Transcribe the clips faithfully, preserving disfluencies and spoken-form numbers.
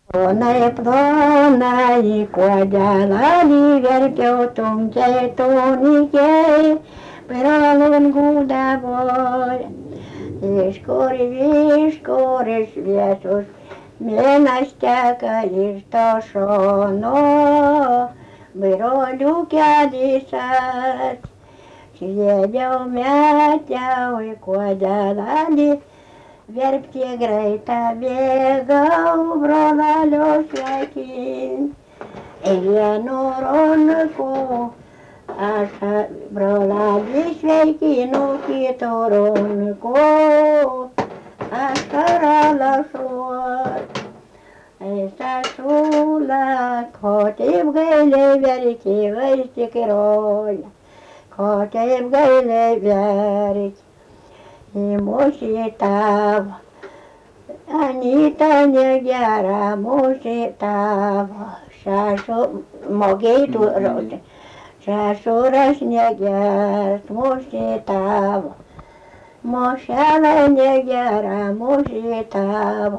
Plonai, plonai, kuodelį verkiau tunkiai tunikiai, peralun gūdavoja. Iš kur, iš kur šviesus mėnas teka iš to šono, brolių kelias. Sėdėjau, metiau į kuodelį, verpti greitą bėgau, brolelio sveikin. Vienu runku aš brolelį sveikinu, kitu runku aš karalašuot. Sesula, ko taip gailiai verki, vais tikroji, ko taip gailiai verki. Į mūsų tavo, Anyta negera, mūsų tavo, sesu, mokėtų žodžiu, sesuras negeras, mūsų tavo, mošelė negera, mūsų tavo,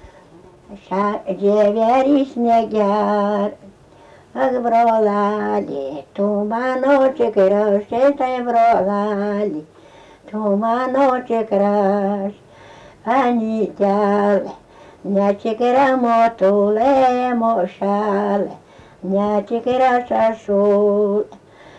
dieveris negeras. Ak, broleli, tu mano tikriausiai tai broleli, tu mano tikras, Anytelė, netikra motulė, mošelė, netikra sesulė,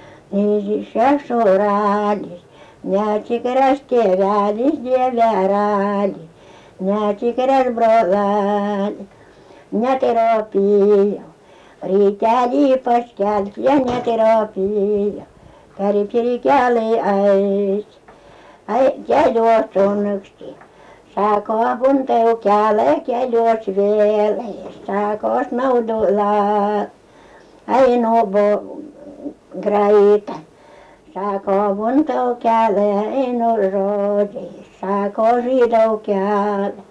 sesuralis, netikras tėvelis, dieveralis, netikras brolelis, neteropijau, rytelį paskelbti, neteropijau, per pirkelį eis, kelios sunakti. Sako, bunteu kelią, kelios vėlės, sako, snaudulą, einu bu greitą. Sako, bunteu kelią, einu žodžiais, sako, žydau kelią.